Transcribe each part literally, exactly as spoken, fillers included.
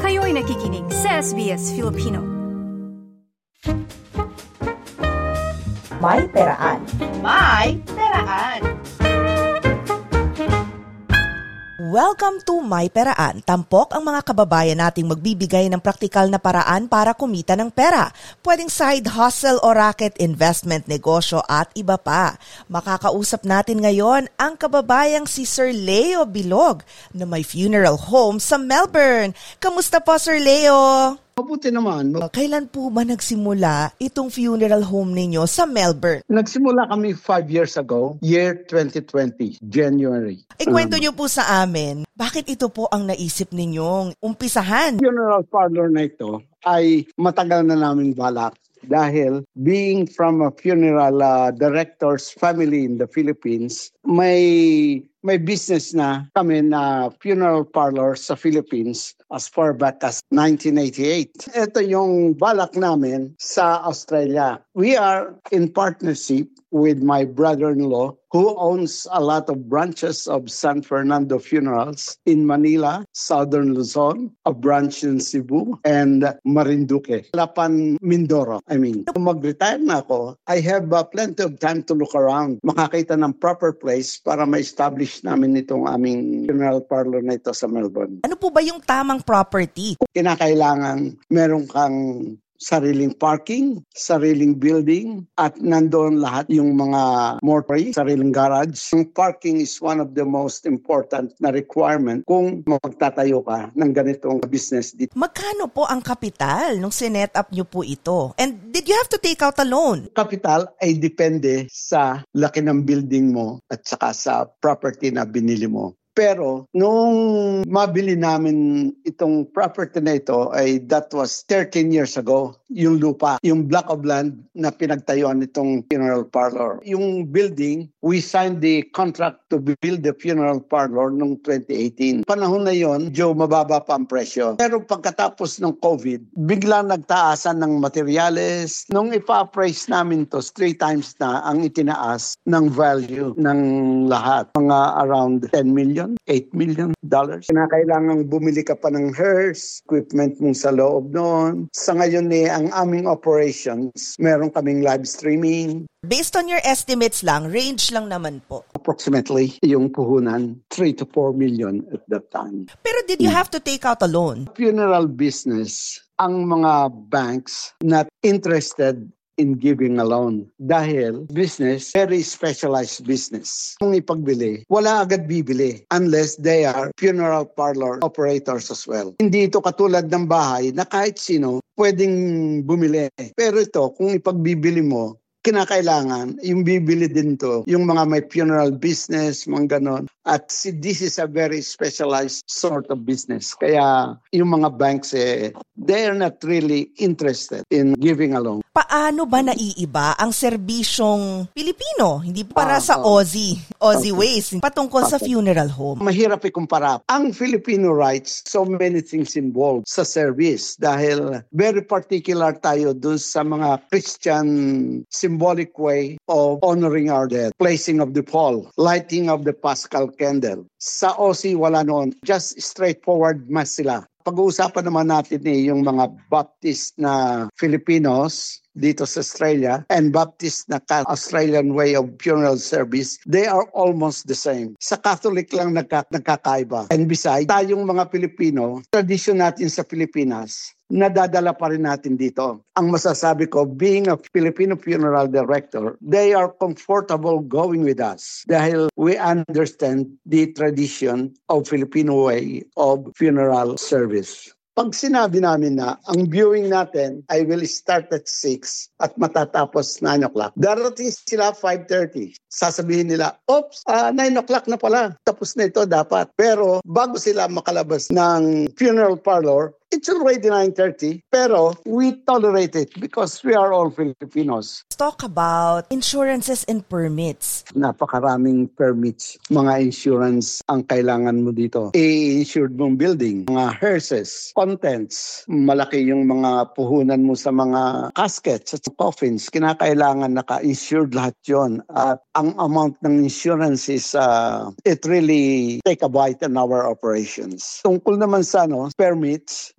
Kayo'y nakikinig sa S B S Filipino. May Peraan. May Peraan. Welcome to May Peraan. Tampok ang mga kababayan nating magbibigay ng praktikal na paraan para kumita ng pera. Pwedeng side hustle o racket, investment, negosyo at iba pa. Makakausap natin ngayon ang kababayang si Sir Leo Bilog na may funeral home sa Melbourne. Kamusta po, Sir Leo? Mabuti naman. Kailan po ba nagsimula itong funeral home ninyo sa Melbourne? Nagsimula kami five years ago, year twenty twenty, January. Ikwento um, niyo po sa amin, bakit ito po ang naisip ninyong umpisahan? Funeral parlor na ito ay matagal na namin balak. Dahil being from a funeral uh, director's family in the Philippines, may may business na kami na funeral parlor sa Philippines as far back as nineteen eighty-eight. Ito yung balak namin sa Australia. We are in partnership with my brother-in-law who owns a lot of branches of San Fernando Funerals in Manila, Southern Luzon, a branch in Cebu, and Marinduque, Lapan, Mindoro. I mean, kung mag-retire na ako, I have uh, plenty of time to look around, makakita ng proper place para ma-establish namin itong aming funeral parlor na ito sa Melbourne. Ano po ba yung tamang property? Kinakailangan meron kang sariling parking, sariling building, at nandoon lahat yung mga mortuary, sariling garage. Yung parking is one of the most important na requirement kung magtatayo ka ng ganitong business dito. Magkano po ang kapital nung sinet up nyo po ito? And did you have to take out a loan? Kapital ay depende sa laki ng building mo at saka sa property na binili mo. Pero nung mabili namin itong property na ito ay that was thirteen years ago. Yung lupa, yung block of land na pinagtayuan itong funeral parlor. Yung building, we signed the contract to build the funeral parlor noong twenty eighteen. Panahon na yon, Joe, mababa pa ang presyo. Pero pagkatapos ng COVID, biglang nagtaasan ng materyales. Nung ipa-appraise namin to, three times na ang itinaas ng value ng lahat. Mga around ten million, eight million dollars. Kinakailangan bumili ka pa ng hearse, equipment mong sa loob noon. Sa ngayon eh, ang aming operations, meron kaming live streaming. Based on your estimates lang, range lang naman po. Approximately, yung puhunan, three to four million at that time. Pero did you have to take out a loan? Funeral business, ang mga banks not interested in giving a loan. Dahil business, very specialized business. Kung ipagbili, wala agad bibili unless they are funeral parlor operators as well. Hindi ito katulad ng bahay na kahit sino pwedeng bumili. Pero ito, kung ipagbibili mo, kinakailangan, yung bibili din to, yung mga may funeral business, mga ganon. At this is a very specialized sort of business. Kaya yung mga banks, eh, they are not really interested in giving a loan. Paano ba naiiba ang serbisyong Pilipino? Hindi para Ah, sa ah. Aussie, Aussie ways, patungkol sa funeral home. Mahirap ikumpara. Ang Filipino rights, so many things involved sa service dahil very particular tayo dun sa mga Christian symbolic way of honoring our dead. Placing of the pall, lighting of the Paschal candle. Sa Aussie, wala noon. Just straightforward mass sila. Pag-uusapan naman natin eh, yung mga Baptist na Filipinos dito sa Australia and Baptist na Australian way of funeral service, they are almost the same. Sa Catholic lang nagka- nagkakaiba. And besides, tayong mga Pilipino, tradisyon natin sa Pilipinas, nadadala pa rin natin dito. Ang masasabi ko, being a Filipino funeral director, they are comfortable going with us dahil we understand the tradition of Filipino way of funeral service. Pag sinabi namin na ang viewing natin ay will start at six at matatapos nine o'clock, darating sila five thirty. Sasabihin nila, oops, uh, nine o'clock na pala. Tapos na ito dapat. Pero bago sila makalabas ng funeral parlor, it's already nine thirty, pero we tolerate it because we are all Filipinos. Let's talk about insurances and permits. Napakaraming permits, mga insurance ang kailangan mo dito. I-insured mong building, mga hearses, contents, malaki yung mga puhunan mo sa mga caskets at coffins. Kinakailangan naka-insured lahat yon. At ang amount ng insurance is, uh, it really take a bite in our operations. Tungkol naman sa ano, permits,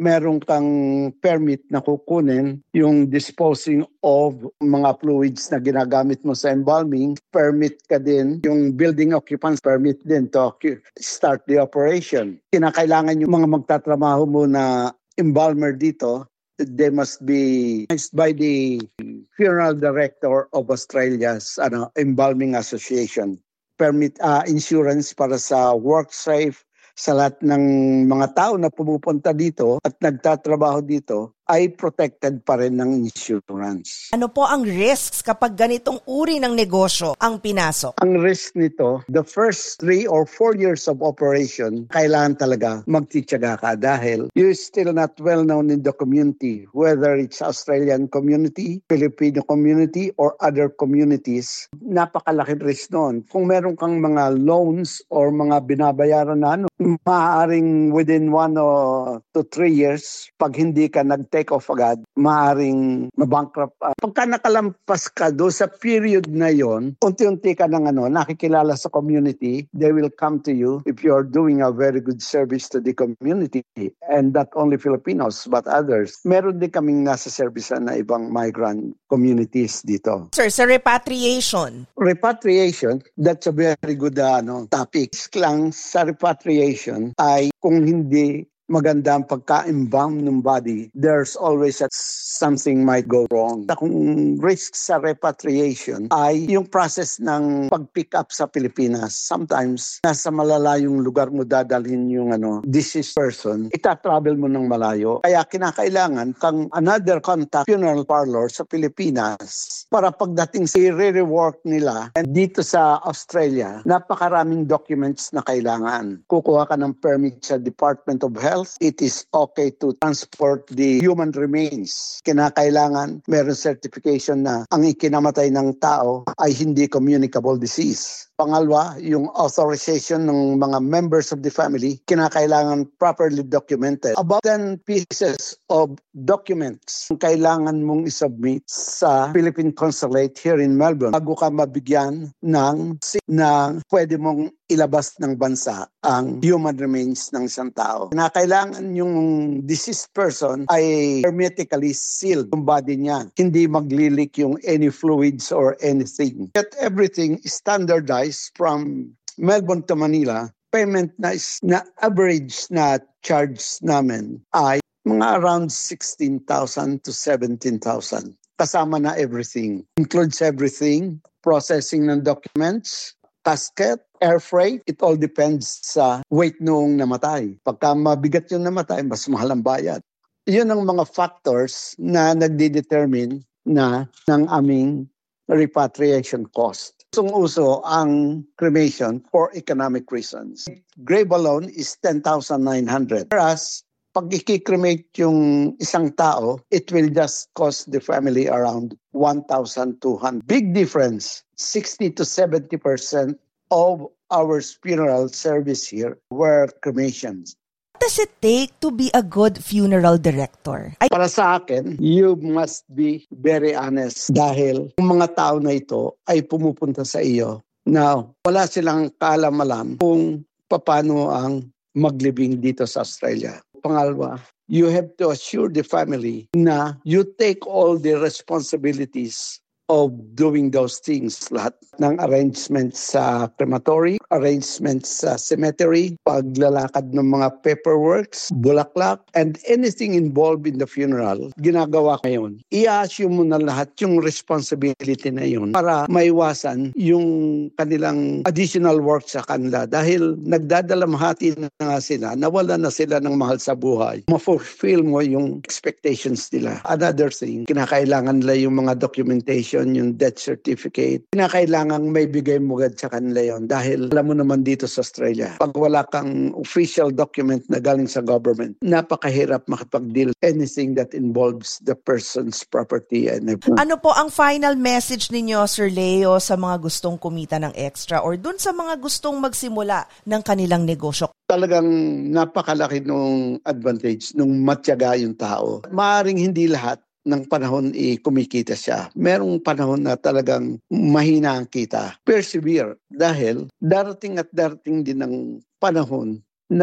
meron kang permit na kukunin, yung disposing of mga fluids na ginagamit mo sa embalming, permit ka din, yung building occupants permit din to start the operation. Kinakailangan yung mga magtatrabaho mo na embalmer dito, they must be managed by the funeral director of Australia's ano, Embalming Association. Permit uh, insurance para sa work safe sa lahat ng mga tao na pumupunta dito at nagtatrabaho dito ay protected pa rin ng insurance. Ano po ang risks kapag ganitong uri ng negosyo ang pinasok? Ang risk nito, the first three or four years of operation, kailangan talaga magtitiyaga ka dahil you're still not well known in the community, whether it's Australian community, Filipino community, or other communities. Napakalaking risk noon. Kung meron kang mga loans or mga binabayaran na ano, maaaring within one or to three years, pag hindi ka nag-take off agad, maaaring mabankrupt. Uh, pagka nakalampas ka doon sa period na yon, unti-unti ka ng ano, nakikilala sa community, they will come to you if you are doing a very good service to the community. And not only Filipinos, but others. Meron din kaming nasa service na ibang migrant communities dito. Sir, sa repatriation? Repatriation, that's a very good uh, ano, topic. Lang sa repatriation ay kung hindi maganda ang pagka-embalm ng body, there's always a, something might go wrong. Kung risk sa repatriation ay yung process ng pag-pick up sa Pilipinas. Sometimes, nasa malalayong lugar mo dadalhin yung ano, deceased person, ita-travel mo ng malayo. Kaya kinakailangan kang another contact funeral parlor sa Pilipinas para pagdating sa i-rework nila. And dito sa Australia, napakaraming documents na kailangan. Kukuha ka ng permit sa Department of Health. It is okay to transport the human remains. Kinakailangan meron certification na ang ikinamatay ng tao ay hindi communicable disease. Pangalawa, yung authorization ng mga members of the family, kinakailangan properly documented. About ten pieces of documents ang kailangan mong isubmit sa Philippine Consulate here in Melbourne bago ka mabigyan ng na pwede mong ilabas ng bansa ang human remains ng isang tao. Kinakailangan yung deceased person ay hermetically sealed yung body niya. Hindi maglilik yung any fluids or anything. Get everything standardized from Melbourne to Manila. Payment na, is, na average na charge namin ay mga around sixteen thousand to seventeen thousand. Kasama na everything. Includes everything. Processing ng documents, casket, air freight, it all depends sa weight noong namatay. Pagka mabigat yung namatay, mas mahal ang bayad. Yun ang mga factors na nagdi-determine na ng aming repatriation cost. Usong-uso ang cremation for economic reasons. Grave alone is ten thousand nine hundred. Whereas, pag i-cremate yung isang tao, it will just cost the family around one thousand two hundred. Big difference, sixty to seventy percent of our funeral service here were cremations. What does it take to be a good funeral director? I- Para sa akin, you must be very honest dahil yung mga tao na ito ay pumupunta sa iyo na wala silang kaalam-alam kung paano ang maglibing dito sa Australia. Pangalawa, you have to assure the family na you take all the responsibilities of doing those things. Lahat ng arrangements sa crematory, arrangements sa cemetery, paglalakad ng mga paperworks, bulaklak, and anything involved in the funeral, ginagawa ngayon. I-assume mo na lahat yung responsibility na yun para maiwasan yung kanilang additional work sa kanila dahil nagdadalamhati na nga sila, nawala na sila ng mahal sa buhay. Ma-fulfill mo yung expectations nila. Another thing, kinakailangan nila yung mga documentation, yung death certificate. Kinakailangan may bigay mo agad sa kanila yon dahil alam mo naman dito sa Australia, pag wala kang official document na galing sa government, napakahirap makipag-deal anything that involves the person's property. And ano po ang final message ninyo, Sir Leo, sa mga gustong kumita ng extra or dun sa mga gustong magsimula ng kanilang negosyo? Talagang napakalaki nung advantage nung matyaga yung tao. Maaring hindi lahat ng panahon i kumikita siya. Merong panahon na talagang mahina ang kita. Persevere dahil darating at darating din ang panahon na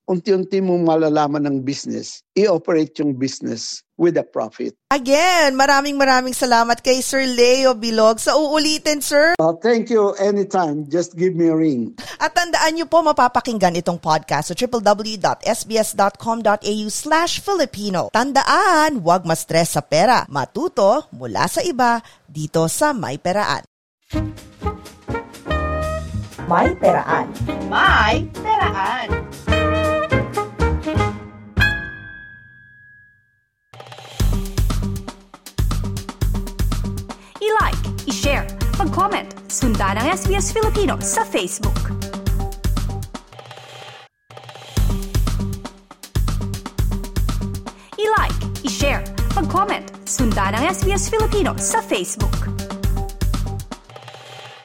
unti-unti mong malalaman ng business, i-operate yung business with a profit. Again, maraming maraming salamat kay Sir Leo Bilog. Sa uulitin, sir. Uh, thank you anytime. Just give me a ring. At tandaan niyo po, mapapakinggan itong podcast sa w w w dot s b s dot com dot a u slash Filipino. Tandaan, huwag ma-stress sa pera. Matuto mula sa iba dito sa May Peraan. May Peraan. May Peraan. I-like, i-share, mag-comment, sundan ang S B S Filipino sa Facebook. I-like, i-share, mag-comment, sundan ang S B S Filipino sa Facebook.